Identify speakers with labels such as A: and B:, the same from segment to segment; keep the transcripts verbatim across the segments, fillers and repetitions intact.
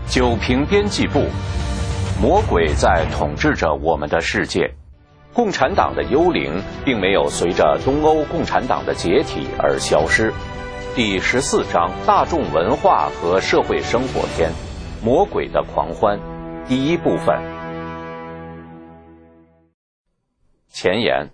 A: 九平编辑部，魔鬼在统治着我们的世界。共产党的幽灵并没有随着东欧共产党的解体而消失。第十四章：大众文化和社会生活篇，魔鬼的狂欢，第一部分。前言：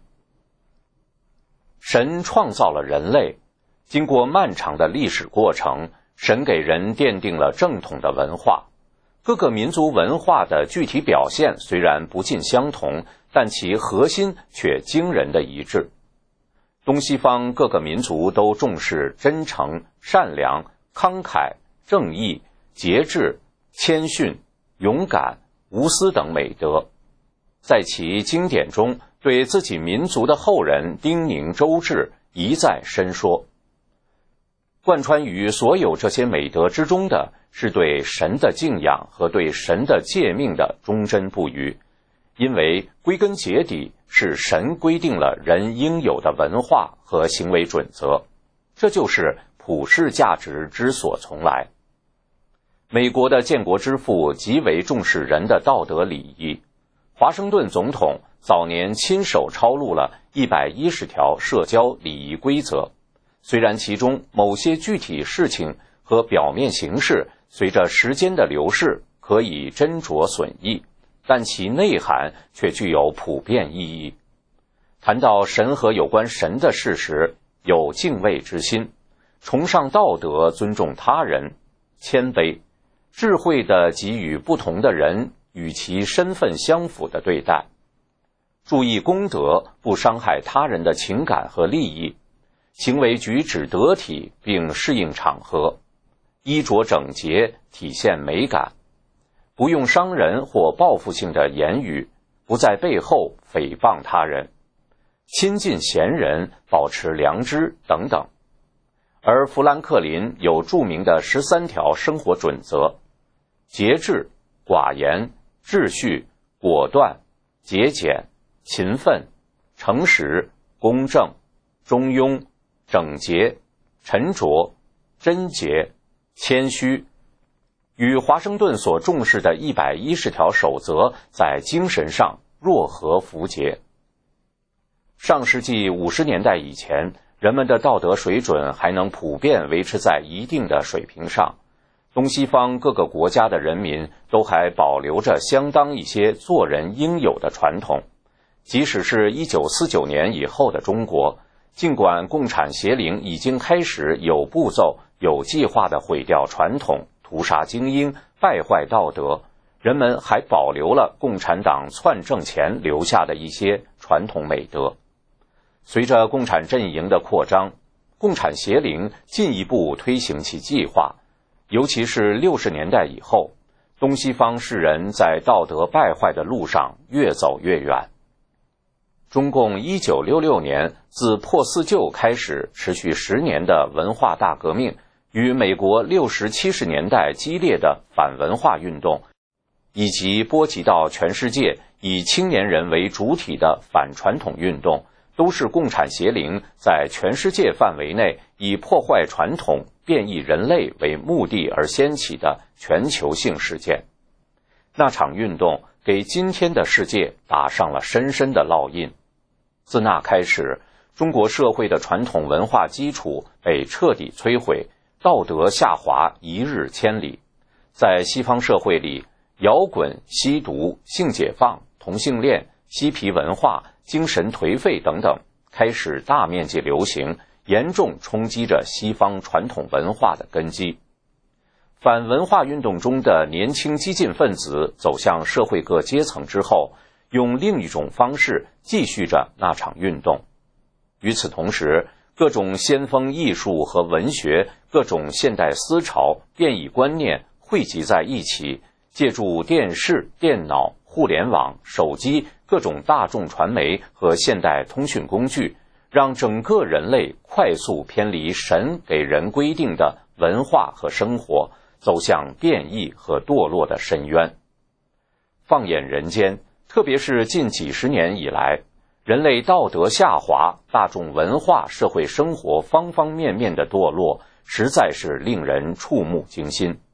A: 神创造了人类，经过漫长的历史过程，神给人奠定了正统的文化。各个民族文化的具体表现虽然不尽相同，但其核心却惊人的一致。东西方各个民族都重视真诚、善良、慷慨、正义、节制、谦逊、勇敢、无私等美德，在其经典中对自己民族的后人叮咛周至，一再申说。贯穿于所有这些美德之中的是对神的敬仰和对神的诫命的忠贞不渝，因为归根结底是神规定了人应有的文化和行为准则，这就是普世价值之所从来。美国的建国之父极为重视人的道德礼仪，华盛顿总统早年亲手抄录了一百一十条社交礼仪规则，虽然其中某些具体事情和表面形式随着时间的流逝可以斟酌损益，但其内涵却具有普遍意义。谈到神和有关神的事时，有敬畏之心，崇尚道德，尊重他人，谦卑，智慧地给予不同的人与其身份相符的对待，注意公德，不伤害他人的情感和利益，行为举止得体并适应场合，衣着整洁，体现美感，不用伤人或报复性的言语，不在背后诽谤他人，亲近贤人，保持良知等等。而富兰克林有著名的十三条生活准则：节制、寡言、秩序、果断、节俭、勤奋、诚实、公正、中庸、整洁、沉着、贞洁、谦虚，与华盛顿所重视的一百一十条守则在精神上若合符节。上世纪五十年代以前，人们的道德水准还能普遍维持在一定的水平上，东西方各个国家的人民都还保留着相当一些做人应有的传统。即使是一九四九年以后的中国，尽管共产邪灵已经开始有步骤、有计划地毁掉传统，屠杀精英，败坏道德，人们还保留了共产党篡政前留下的一些传统美德。随着共产阵营的扩张，共产邪灵进一步推行其计划，尤其是六十年代以后，东西方世人在道德败坏的路上越走越远。中共一九六六年自破四旧开始持续十年的文化大革命，与美国六十七十年代激烈的反文化运动，以及波及到全世界以青年人为主体的反传统运动，都是共产邪灵在全世界范围内以破坏传统、变异人类为目的而掀起的全球性事件。那场运动给今天的世界打上了深深的烙印。自那开始，中国社会的传统文化基础被彻底摧毁，道德下滑一日千里。在西方社会里，摇滚、吸毒、性解放、同性恋、嬉皮文化、精神颓废等等开始大面积流行，严重冲击着西方传统文化的根基。反文化运动中的年轻激进分子走向社会各阶层之后，用另一种方式继续着那场运动。与此同时，各种先锋艺术和文学，各种现代思潮、变异观念汇集在一起，借助电视、电脑、互联网、手机、各种大众传媒和现代通讯工具，让整个人类快速偏离神给人规定的文化和生活，走向变异和堕落的深渊。放眼人间，特别是近几十年以来，人类道德下滑，大众文化、社会生活方方面面的堕落，实在是令人触目惊心。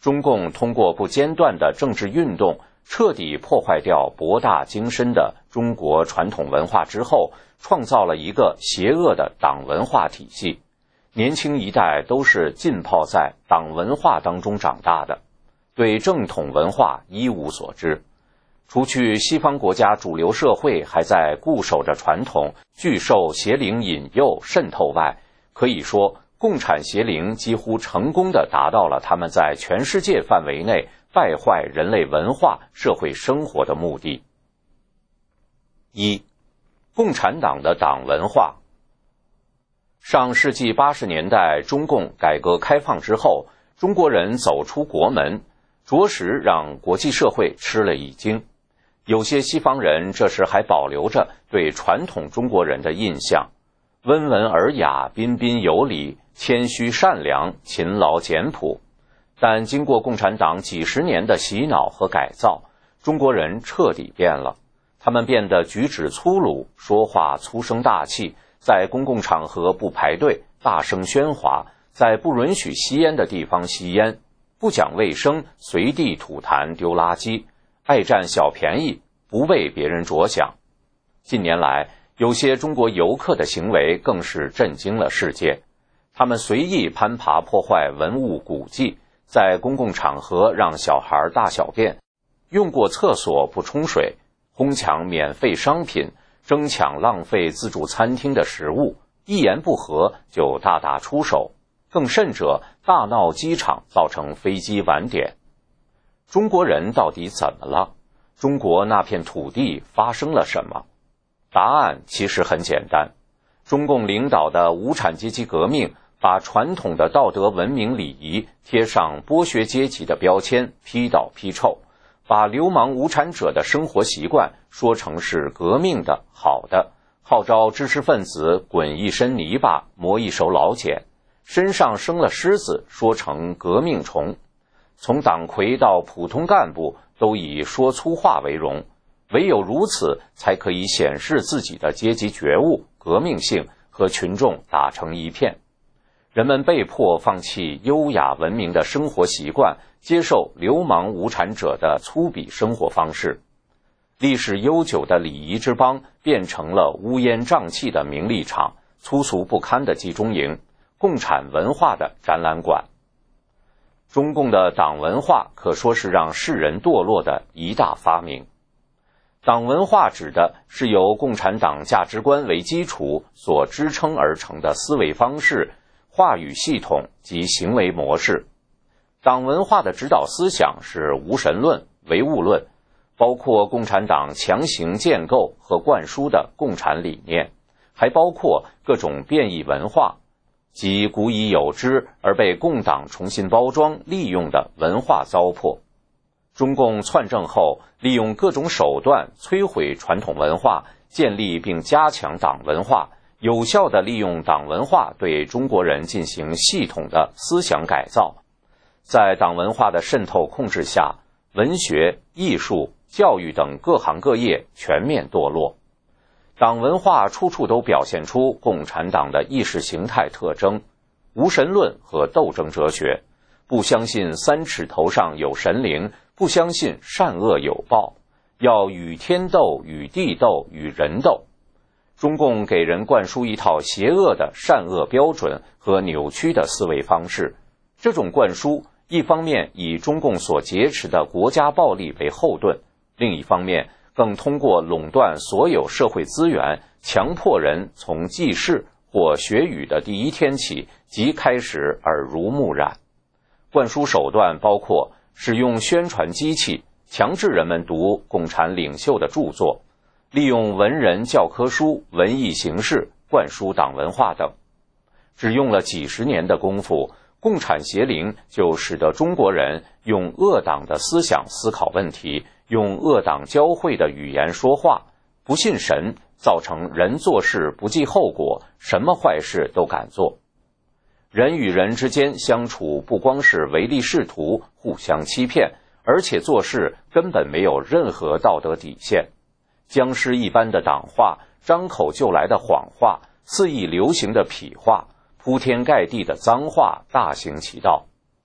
A: 中共通过不间断的政治运动，彻底破坏掉博大精深的中国传统文化之后，创造了一个邪恶的党文化体系。年轻一代都是浸泡在党文化当中长大的，对正统文化一无所知。除去西方国家主流社会还在固守着传统，拒受邪灵引诱渗透外，可以说共产邪灵几乎成功地达到了他们在全世界范围内败坏人类文化社会生活的目的。一、共产党的党文化。上世纪八十年代，中共改革开放之后，中国人走出国门，着实让国际社会吃了一惊。有些西方人这时还保留着对传统中国人的印象，温文尔雅、彬彬有礼、谦虚善良、勤劳简朴。但经过共产党几十年的洗脑和改造，中国人彻底变了。他们变得举止粗鲁，说话粗声大气，在公共场合不排队，大声喧哗，在不允许吸烟的地方吸烟，不讲卫生，随地吐痰丢垃圾，爱占小便宜，不为别人着想。近年来，有些中国游客的行为更是震惊了世界。他们随意攀爬破坏文物古迹，在公共场合让小孩大小便，用过厕所不冲水，哄抢免费商品，争抢浪费自助餐厅的食物，一言不合就大打出手，更甚者大闹机场，造成飞机晚点。中国人到底怎么了？中国那片土地发生了什么？答案其实很简单，中共领导的无产阶级革命把传统的道德文明礼仪贴上剥削阶级的标签，批倒批臭，把流氓无产者的生活习惯说成是革命的好的，号召知识分子滚一身泥巴磨一手老茧，身上生了虱子说成革命虫，从党魁到普通干部都以说粗话为荣，唯有如此才可以显示自己的阶级觉悟、革命性和群众打成一片。人们被迫放弃优雅文明的生活习惯，接受流氓无产者的粗鄙生活方式。历史悠久的礼仪之邦变成了乌烟瘴气的名利场，粗俗不堪的集中营，共产文化的展览馆。中共的党文化可说是让世人堕落的一大发明。党文化指的是由共产党价值观为基础所支撑而成的思维方式、话语系统及行为模式。党文化的指导思想是无神论、唯物论，包括共产党强行建构和灌输的共产理念，还包括各种变异文化，即古已有之而被共党重新包装利用的文化糟粕。中共篡政后，利用各种手段摧毁传统文化，建立并加强党文化，有效地利用党文化对中国人进行系统的思想改造。在党文化的渗透控制下，文学、艺术、教育等各行各业全面堕落。党文化处处都表现出共产党的意识形态特征，无神论和斗争哲学，不相信三尺头上有神灵，不相信善恶有报，要与天斗、与地斗、与人斗。中共给人灌输一套邪恶的善恶标准和扭曲的思维方式，这种灌输一方面以中共所劫持的国家暴力为后盾，另一方面更通过垄断所有社会资源，强迫人从记事或学语的第一天起即开始耳濡目染。灌输手段包括使用宣传机器，强制人们读共产领袖的著作，利用文人教科书、文艺形式灌输党文化等。只用了几十年的功夫，共产邪灵就使得中国人用恶党的思想思考问题，用恶党教会的语言说话，不信神，造成人做事不计后果，什么坏事都敢做。人与人之间相处不光是唯利是图、互相欺骗，而且做事根本没有任何道德底线。僵尸一般的党话，张口就来的谎话，肆意流行的痞话，铺天盖地的脏话大行其道。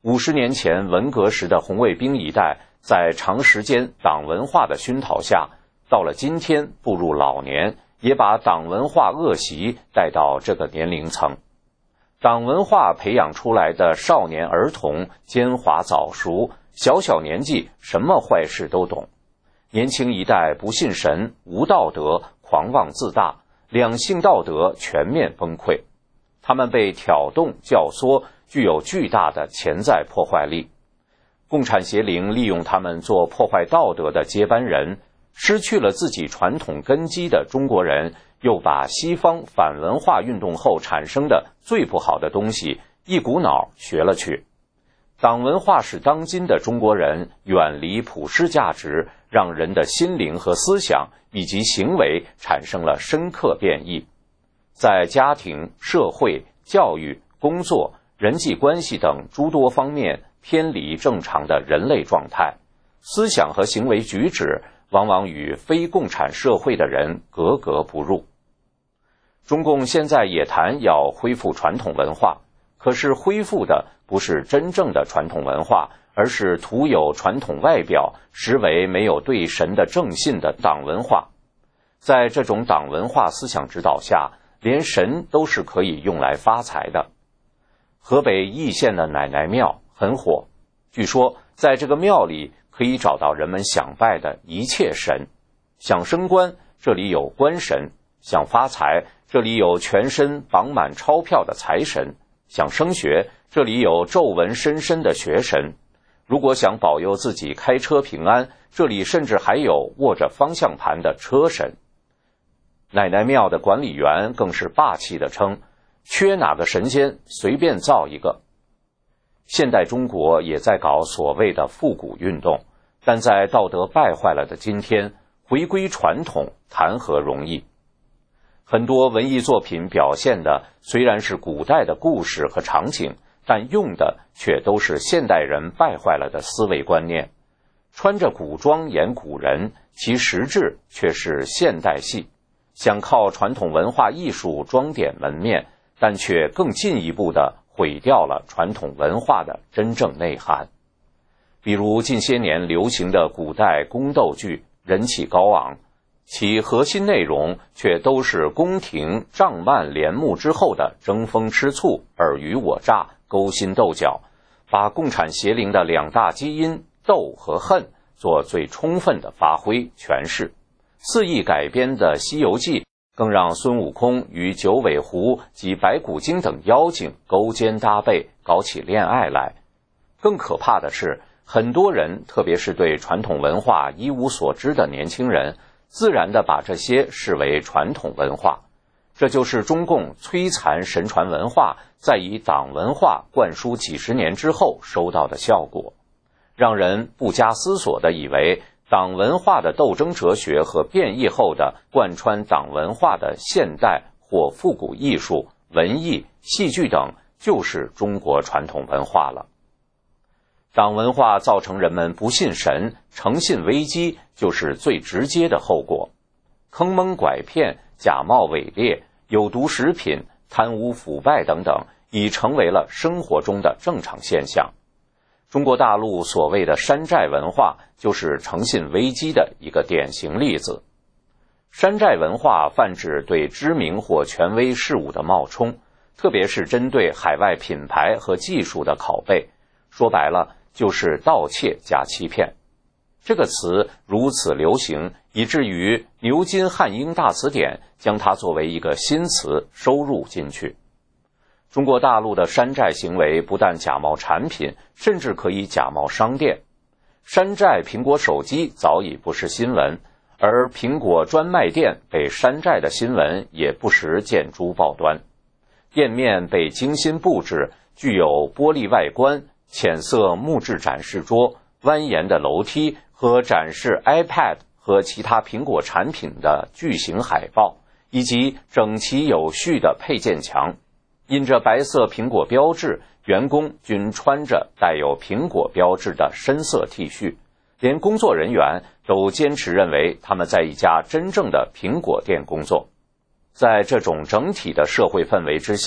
A: 五十年前文革时的红卫兵一代，在长时间党文化的熏陶下，到了今天步入老年，也把党文化恶习带到这个年龄层。党文化培养出来的少年儿童奸猾早熟，小小年纪什么坏事都懂。年轻一代不信神，无道德，狂妄自大，两性道德全面崩溃。他们被挑动教唆，具有巨大的潜在破坏力。共产邪灵利用他们做破坏道德的接班人，失去了自己传统根基的中国人，又把西方反文化运动后产生的最不好的东西一股脑学了去。党文化使当今的中国人远离普世价值，让人的心灵和思想以及行为产生了深刻变异。在家庭、社会、教育、工作、人际关系等诸多方面偏离正常的人类状态，思想和行为举止往往与非共产社会的人格格不入。中共现在也谈要恢复传统文化，可是恢复的不是真正的传统文化，而是徒有传统外表，实为没有对神的正信的党文化。在这种党文化思想指导下，连神都是可以用来发财的。河北易县的奶奶庙很火，据说在这个庙里可以找到人们想拜的一切神。想升官，这里有官神；想发财，这里有全身绑满钞票的财神；想升学，这里有皱纹深深的学神；如果想保佑自己开车平安，这里甚至还有握着方向盘的车神。奶奶庙的管理员更是霸气地称，缺哪个神仙随便造一个。现代中国也在搞所谓的复古运动，但在道德败坏了的今天，回归传统谈何容易。很多文艺作品表现的虽然是古代的故事和场景，但用的却都是现代人败坏了的思维观念。穿着古装演古人，其实质却是现代戏。想靠传统文化艺术装点门面，但却更进一步地毁掉了传统文化的真正内涵。比如近些年流行的古代宫斗剧人气高昂，其核心内容却都是宫廷帐幔帘幕之后的争风吃醋、尔虞我诈、勾心斗角，把共产邪灵的两大基因斗和恨做最充分的发挥诠释。肆意改编的《西游记》更让孙悟空与九尾狐及白骨精等妖精勾肩搭背，搞起恋爱来。更可怕的是，很多人，特别是对传统文化一无所知的年轻人，自然地把这些视为传统文化。这就是中共摧残神传文化，再以党文化灌输几十年之后收到的效果，让人不加思索地以为党文化的斗争哲学和变异后的贯穿党文化的现代或复古艺术、文艺、戏剧等就是中国传统文化了。党文化造成人们不信神，诚信危机就是最直接的后果。坑蒙拐骗、假冒伪劣、有毒食品、贪污腐败等等，已成为了生活中的正常现象。中国大陆所谓的山寨文化就是诚信危机的一个典型例子。山寨文化泛指对知名或权威事物的冒充，特别是针对海外品牌和技术的拷贝，说白了就是盗窃加欺骗。这个词如此流行，以至于牛津汉英大词典将它作为一个新词收入进去。中国大陆的山寨行为不但假冒产品，甚至可以假冒商店。山寨苹果手机早已不是新闻，而苹果专卖店被山寨的新闻也不时见诸报端。店面被精心布置，具有玻璃外观、浅色木质展示桌、蜿蜒的楼梯和展示 iPad 和其他苹果产品的巨型海报，以及整齐有序的配件墙。印着白色苹果标志，员工均穿着带有苹果标志的深色 T 恤，连工作人员都坚持认为他们在一家真正的苹果店工作。在这种整体的社会氛围之下，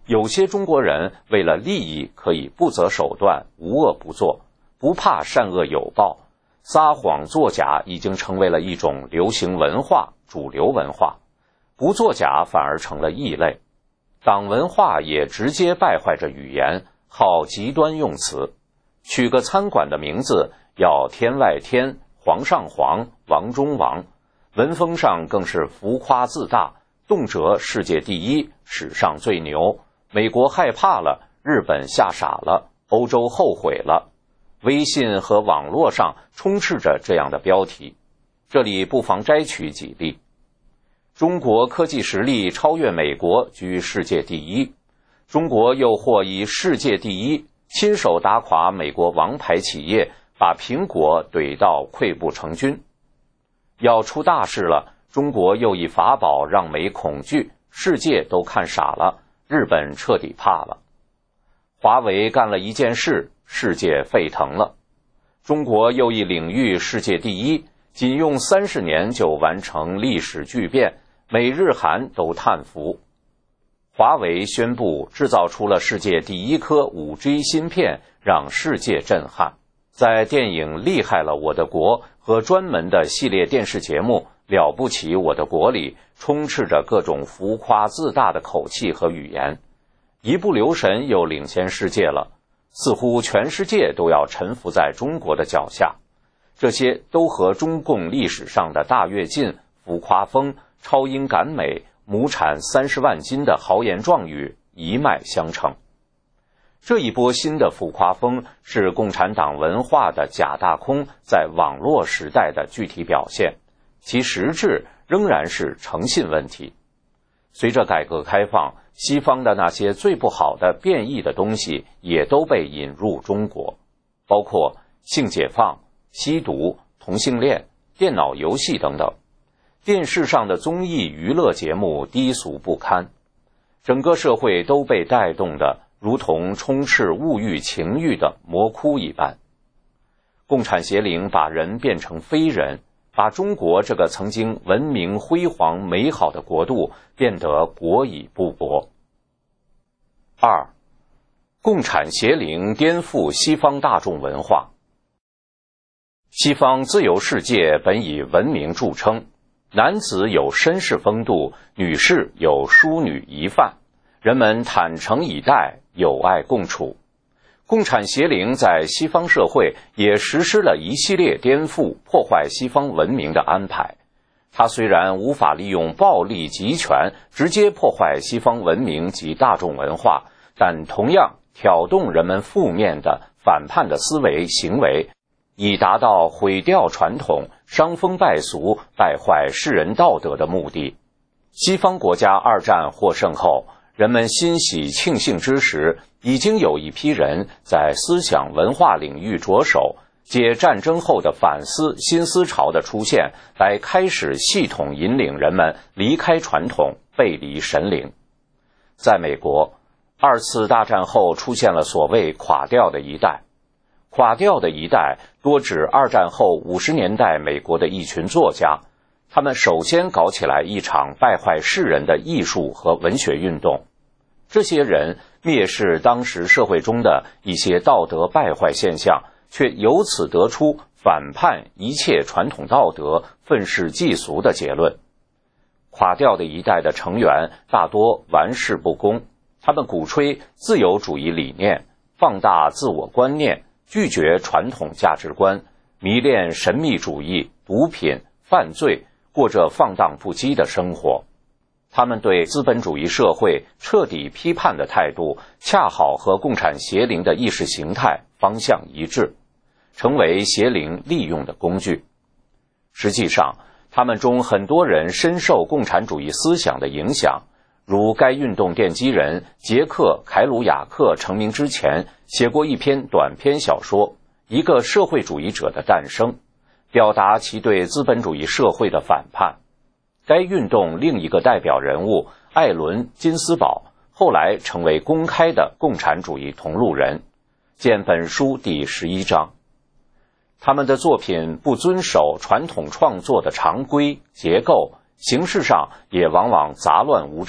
A: 有些中国人为了利益可以不择手段，无恶不作，不怕善恶有报，撒谎作假已经成为了一种流行文化、主流文化，不作假反而成了异类。党文化也直接败坏着语言，好极端用词，取个餐馆的名字要天外天、皇上皇、王中王，文风上更是浮夸自大，动辄世界第一、史上最牛，美国害怕了，日本吓傻了，欧洲后悔了。微信和网络上充斥着这样的标题，这里不妨摘取几例。中国科技实力超越美国，居世界第一。中国又或以世界第一，亲手打垮美国王牌企业，把苹果怼到溃不成军。要出大事了，中国又以法宝让美恐惧，世界都看傻了，日本彻底怕了。华为干了一件事，世界沸腾了。中国又一领域世界第一，仅用三十年就完成历史巨变，美日韩都叹服。华为宣布制造出了世界第一颗 五 G 芯片，让世界震撼。在电影《厉害了我的国》和专门的系列电视节目《了不起我的国》里，充斥着各种浮夸自大的口气和语言，一不留神又领先世界了，似乎全世界都要臣服在中国的脚下。这些都和中共历史上的大跃进、浮夸风、超英赶美、亩产三十万斤的豪言壮语一脉相承。这一波新的浮夸风是共产党文化的假大空在网络时代的具体表现，其实质仍然是诚信问题。随着改革开放，西方的那些最不好的变异的东西也都被引入中国，包括性解放、吸毒、同性恋、电脑游戏等等。电视上的综艺娱乐节目低俗不堪，整个社会都被带动的如同充斥物欲情欲的魔窟一般。共产邪灵把人变成非人，把中国这个曾经文明辉煌美好的国度变得国已不国。二，共产邪灵颠覆西方大众文化。西方自由世界本以文明著称，男子有绅士风度，女士有淑女仪范，人们坦诚以待，友爱共处。共产邪灵在西方社会也实施了一系列颠覆、破坏西方文明的安排。它虽然无法利用暴力集权直接破坏西方文明及大众文化，但同样挑动人们负面的、反叛的思维行为，以达到毁掉传统、伤风败俗、败坏世人道德的目的。西方国家二战获胜后，人们欣喜庆幸之时，已经有一批人在思想文化领域着手，借战争后的反思新思潮的出现，来开始系统引领人们离开传统，背离神灵。在美国，二次大战后出现了所谓垮掉的一代。垮掉的一代多指二战后五十年代美国的一群作家，他们首先搞起来一场败坏世人的艺术和文学运动。这些人蔑视当时社会中的一些道德败坏现象，却由此得出反叛一切传统道德、愤世嫉俗的结论。垮掉的一代的成员大多玩世不恭，他们鼓吹自由主义理念，放大自我观念，拒绝传统价值观，迷恋神秘主义、毒品、犯罪，过着放荡不羁的生活。他们对资本主义社会彻底批判的态度，恰好和共产邪灵的意识形态方向一致，成为邪灵利用的工具。实际上，他们中很多人深受共产主义思想的影响，如该运动奠基人杰克·凯鲁亚克成名之前写过一篇短篇小说《一个社会主义者的诞生》，表达其对资本主义社会的反叛。该运动另一个代表人物艾伦·金斯堡后来成为公开的共产主义同路人，见本书第十一章。他们的作品不遵守传统创作的常规结构，形式上也往往杂乱无章，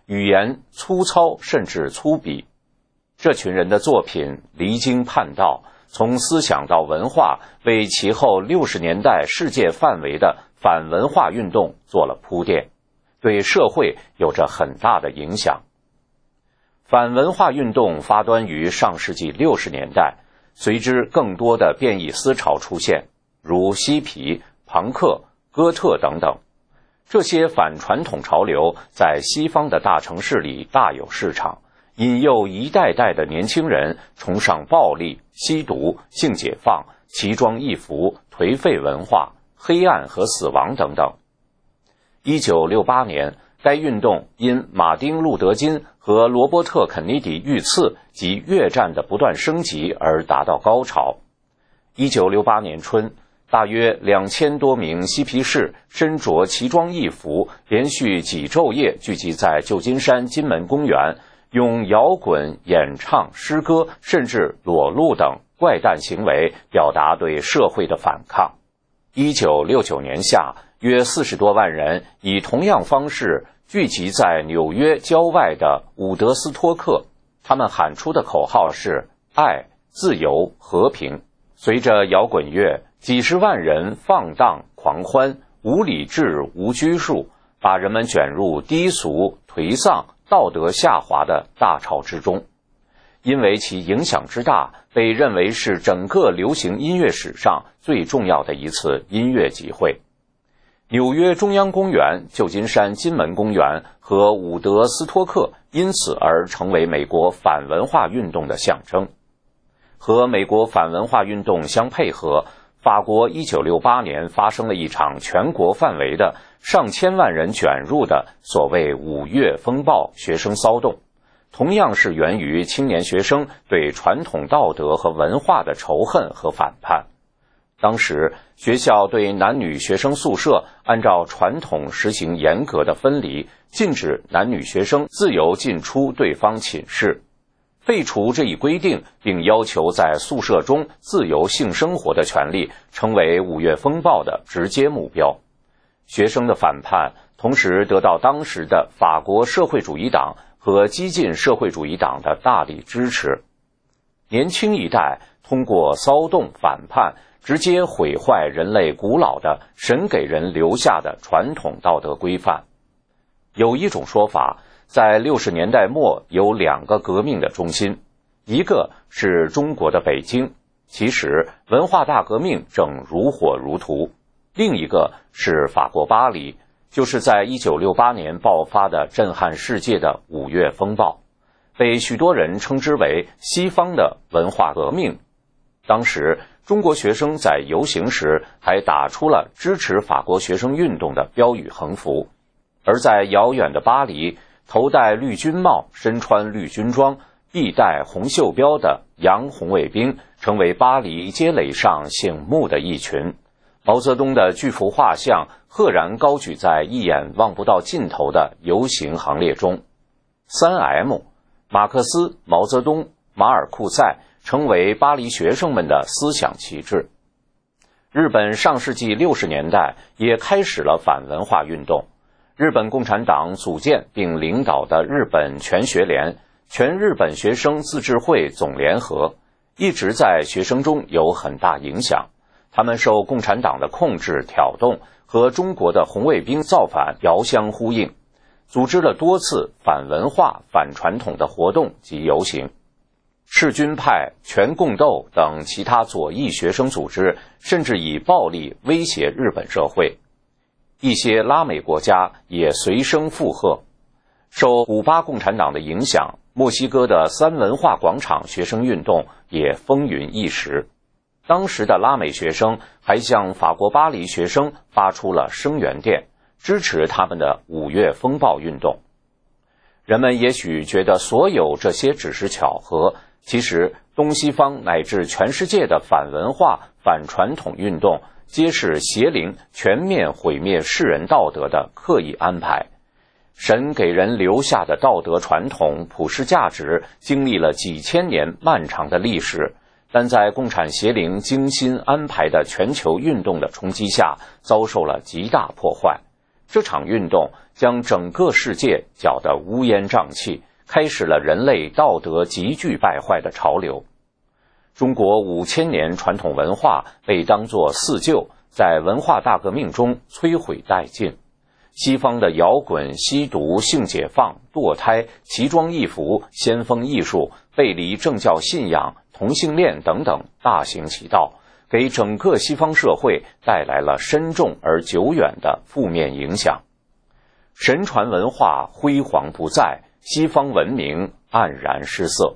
A: 语言粗糙甚至粗鄙。这群人的作品离经叛道，从思想到文化，为其后六十年代世界范围的反文化运动做了铺垫，对社会有着很大的影响。反文化运动发端于上世纪六十年代，随之更多的变异思潮出现，如嬉皮、朋克、哥特等等。这些反传统潮流在西方的大城市里大有市场，引诱一代代的年轻人崇尚暴力、吸毒、性解放、奇装异服、颓废文化、黑暗和死亡等等。一九六八年，该运动因马丁·路德·金和罗伯特·肯尼迪遇刺及越战的不断升级而达到高潮。一九六八年春，大约两千多名嬉皮士身着奇装异服，连续几昼夜聚集在旧金山金门公园，用摇滚、演唱、诗歌，甚至裸露等怪诞行为表达对社会的反抗。一九六九年夏，约四十多万人以同样方式聚集在纽约郊外的伍德斯托克，他们喊出的口号是爱、自由、和平。随着摇滚乐，几十万人放荡狂欢，无理智无拘束，把人们卷入低俗、颓丧、道德下滑的大潮之中。因为其影响之大，被认为是整个流行音乐史上最重要的一次音乐集会。纽约中央公园、旧金山金门公园和伍德斯托克因此而成为美国反文化运动的象征。和美国反文化运动相配合，法国一九六八年发生了一场全国范围的上千万人卷入的所谓五月风暴学生骚动，同样是源于青年学生对传统道德和文化的仇恨和反叛。当时学校对男女学生宿舍按照传统实行严格的分离，禁止男女学生自由进出对方寝室，废除这一规定，并要求在宿舍中自由性生活的权利成为五月风暴的直接目标。学生的反叛同时得到当时的法国社会主义党和激进社会主义党的大力支持。年轻一代通过骚动反叛，直接毁坏人类古老的神给人留下的传统道德规范。有一种说法，在六十年代末有两个革命的中心，一个是中国的北京，其实文化大革命正如火如荼；另一个是法国巴黎，就是在一九六八年爆发的震撼世界的五月风暴，被许多人称之为西方的文化革命。当时中国学生在游行时还打出了支持法国学生运动的标语横幅，而在遥远的巴黎，头戴绿军帽、身穿绿军装、臂戴红袖标的洋红卫兵成为巴黎街垒上醒目的一群。毛泽东的巨幅画像赫然高举在一眼望不到尽头的游行行列中。 三 M 马克思、毛泽东、马尔库塞成为巴黎学生们的思想旗帜。日本上世纪六十年代也开始了反文化运动。日本共产党组建并领导的日本全学联、全日本学生自治会总联合，一直在学生中有很大影响。他们受共产党的控制挑动，和中国的红卫兵造反遥相呼应，组织了多次反文化、反传统的活动及游行。赤军派、全共斗等其他左翼学生组织甚至以暴力威胁日本社会。一些拉美国家也随声附和。受古巴共产党的影响，墨西哥的三文化广场学生运动也风云一时。当时的拉美学生还向法国巴黎学生发出了声援电，支持他们的五月风暴运动。人们也许觉得所有这些只是巧合，其实东西方乃至全世界的反文化、反传统运动皆是邪灵全面毁灭世人道德的刻意安排。神给人留下的道德传统、普世价值经历了几千年漫长的历史，但在共产邪灵精心安排的全球运动的冲击下，遭受了极大破坏。 这场运动将整个世界搅得乌烟瘴气，开始了人类道德急剧败坏的潮流。中国五千年传统文化被当作四旧，在文化大革命中摧毁殆尽。西方的摇滚、吸毒、性解放、堕胎、奇装异服、先锋艺术、背离政教信仰、同性恋等等大行其道，给整个西方社会带来了深重而久远的负面影响。神传文化辉煌不再，西方文明黯然失色。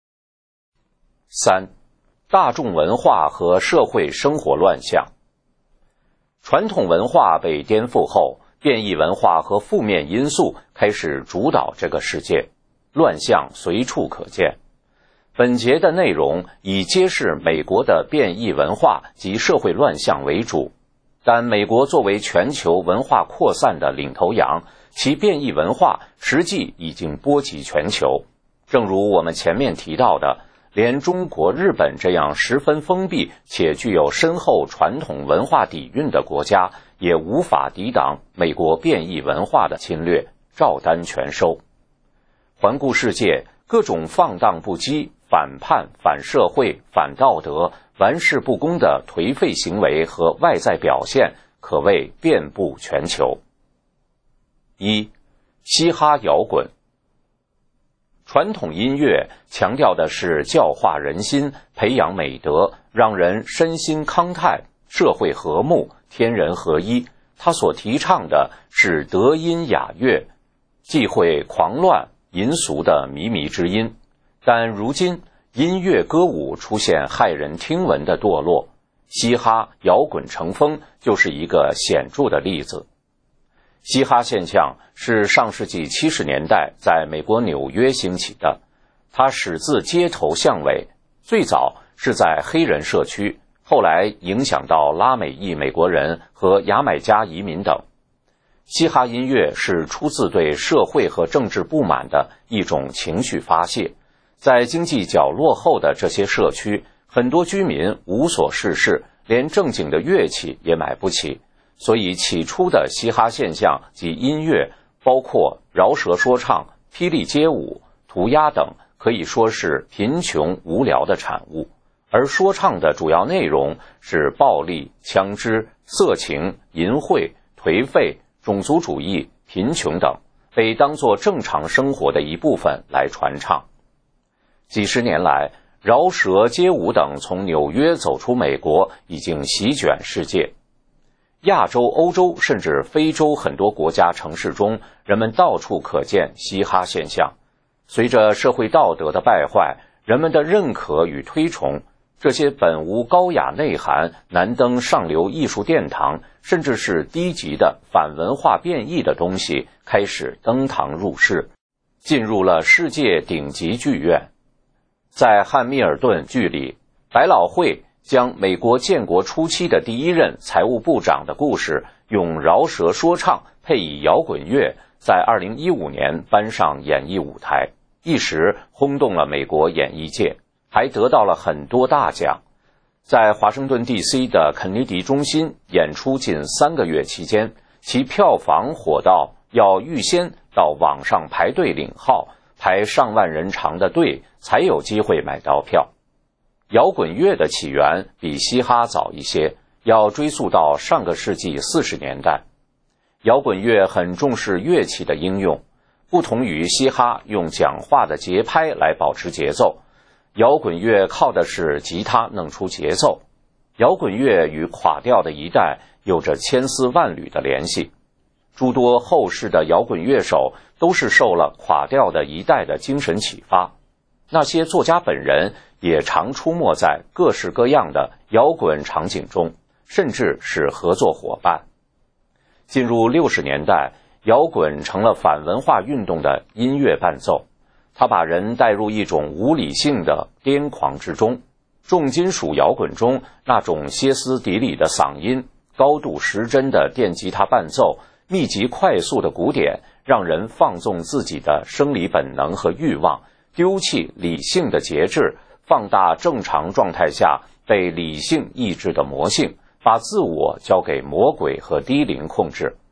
A: 三、大众文化和社会生活乱象。传统文化被颠覆后，变异文化和负面因素开始主导这个世界，乱象随处可见。本节的内容以揭示美国的变异文化及社会乱象为主，但美国作为全球文化扩散的领头羊，其变异文化实际已经波及全球。正如我们前面提到的，连中国、日本这样十分封闭且具有深厚传统文化底蕴的国家，也无法抵挡美国变异文化的侵略，照单全收。环顾世界，各种放荡不羁、反叛、反社会、反道德、玩世不恭的颓废行为和外在表现可谓遍布全球。一、嘻哈摇滚。传统音乐强调的是教化人心、培养美德，让人身心康泰、社会和睦、天人合一。他所提倡的是德音雅乐，忌讳狂乱淫俗的靡靡之音。但如今音乐歌舞出现骇人听闻的堕落，嘻哈摇滚成风就是一个显著的例子。嘻哈现象是上世纪七十年代在美国纽约兴起的，它始自街头巷尾，最早是在黑人社区，后来影响到拉美裔美国人和牙买加移民等。嘻哈音乐是出自对社会和政治不满的一种情绪发泄，在经济较落后的这些社区，很多居民无所事事，连正经的乐器也买不起。所以起初的嘻哈现象及音乐，包括饶舌说唱、霹雳街舞、涂鸦等，可以说是贫穷无聊的产物。而说唱的主要内容是暴力、枪支、色情、淫秽、颓废、种族主义、贫穷等，被当作正常生活的一部分来传唱。几十年来，饶舌、街舞等从纽约走出美国，已经席卷世界。亚洲、欧洲甚至非洲很多国家城市中，人们到处可见嘻哈现象。随着社会道德的败坏，人们的认可与推崇，这些本无高雅内涵、难登上流艺术殿堂，甚至是低级的反文化变异的东西，开始登堂入室，进入了世界顶级剧院。在汉密尔顿剧里，百老汇将美国建国初期的第一任财务部长的故事，用饶舌说唱配以摇滚乐，在二零一五年搬上演艺舞台，一时轰动了美国演艺界，还得到了很多大奖。在华盛顿 D C 的肯尼迪中心演出近三个月期间，其票房火到要预先到网上排队领号，排上万人长的队才有机会买到票。摇滚乐的起源比嘻哈早一些，要追溯到上个世纪四十年代。摇滚乐很重视乐器的应用，不同于嘻哈用讲话的节拍来保持节奏，摇滚乐靠的是吉他弄出节奏。摇滚乐与垮掉的一代有着千丝万缕的联系，诸多后世的摇滚乐手都是受了垮掉的一代的精神启发。那些作家本人也常出没在各式各样的摇滚场景中，甚至是合作伙伴。进入六十年代，摇滚成了反文化运动的音乐伴奏，它把人带入一种无理性的癫狂之中。重金属摇滚中那种歇斯底里的嗓音，高度失真的电吉他伴奏，密集快速的鼓点，让人放纵自己的生理本能和欲望，丢弃理性的节制，放大正常状态下被理性抑制的魔性，把自我交给魔鬼和低龄控制。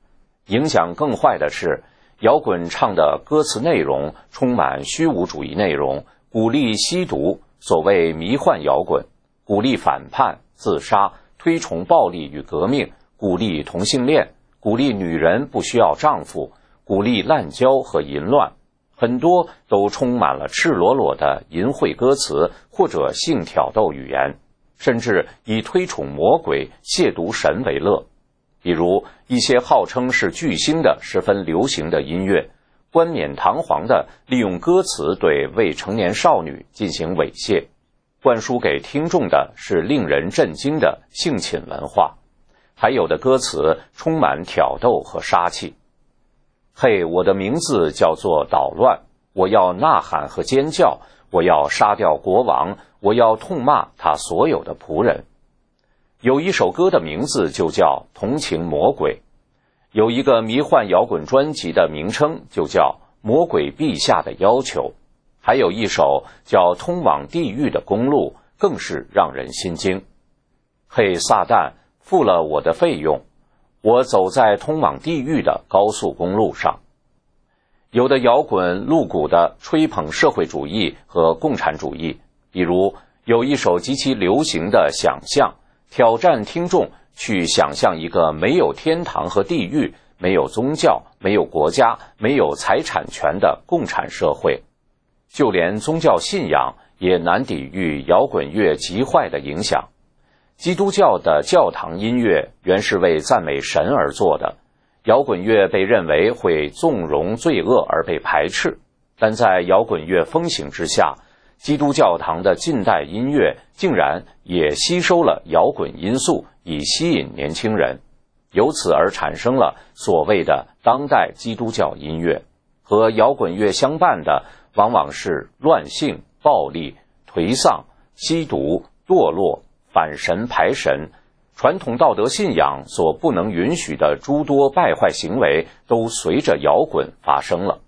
A: 影响更坏的是，摇滚唱的歌词内容充满虚无主义内容，鼓励吸毒，所谓迷幻摇滚，鼓励反叛、自杀，推崇暴力与革命，鼓励同性恋，鼓励女人不需要丈夫，鼓励滥交和淫乱，很多都充满了赤裸裸的淫秽歌词或者性挑逗语言，甚至以推崇魔鬼、亵渎神为乐。比如一些号称是巨星的十分流行的音乐，冠冕堂皇地利用歌词对未成年少女进行猥亵，灌输给听众的是令人震惊的性侵文化，还有的歌词充满挑逗和杀气。嘿，我的名字叫做捣乱，我要呐喊和尖叫，我要杀掉国王，我要痛骂他所有的仆人。有一首歌的名字就叫《同情魔鬼》，有一个迷幻摇滚专辑的名称就叫《魔鬼陛下的要求》，还有一首叫《通往地狱的公路》，更是让人心惊。嘿，撒旦，付了我的费用，我走在通往地狱的高速公路上。有的摇滚露骨地吹捧社会主义和共产主义，比如有一首极其流行的《想象》，挑战听众去想象一个没有天堂和地狱，没有宗教，没有国家，没有财产权的共产社会。就连宗教信仰也难抵御摇滚乐极坏的影响。基督教的教堂音乐原是为赞美神而做的，摇滚乐被认为会纵容罪恶而被排斥，但在摇滚乐风行之下，基督教堂的近代音乐竟然也吸收了摇滚因素，以吸引年轻人，由此而产生了所谓的当代基督教音乐。和摇滚乐相伴的往往是乱性、暴力、颓丧、吸毒、堕落、反神排神，传统道德信仰所不能允许的诸多败坏行为都随着摇滚发生了。